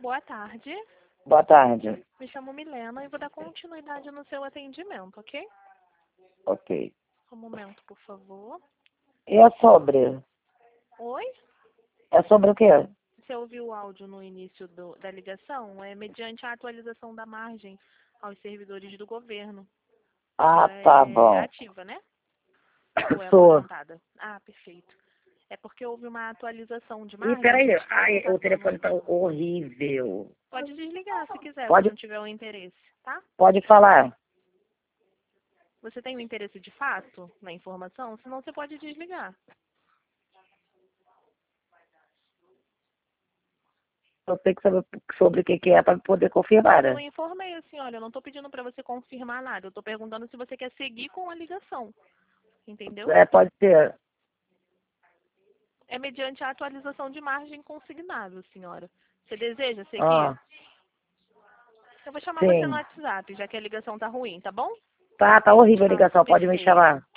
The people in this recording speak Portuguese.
Boa tarde. Boa tarde. Me chamo Milena e vou dar continuidade no seu atendimento, ok? Ok. Um momento, por favor. E é sobre? Oi? É sobre o quê? Você ouviu o áudio no início da ligação? É mediante a atualização da margem aos servidores do governo. Ah, Ela tá é bom. ativa, né? Ou é Sou. aposentada? Ah, perfeito. É porque houve uma atualização de Ih, margem. peraí. A gente está Ai, o repassando. telefone tá horrível. Pode desligar se quiser, se Pode, não tiver o interesse, tá? pode falar. Você tem o interesse de fato na informação? Senão você pode desligar. Eu tenho que saber sobre o que é para poder confirmar, Eu né? informei a senhora, eu não estou pedindo para você confirmar nada. Eu estou perguntando se você quer seguir com a ligação. Entendeu? É, pode ser. É mediante a atualização de margem consignável, senhora. Você deseja seguir? Ah, Eu vou chamar você no sim. WhatsApp, já que a ligação tá ruim, tá bom? Tá horrível a Ah, ligação. Pode me perfeito. chamar.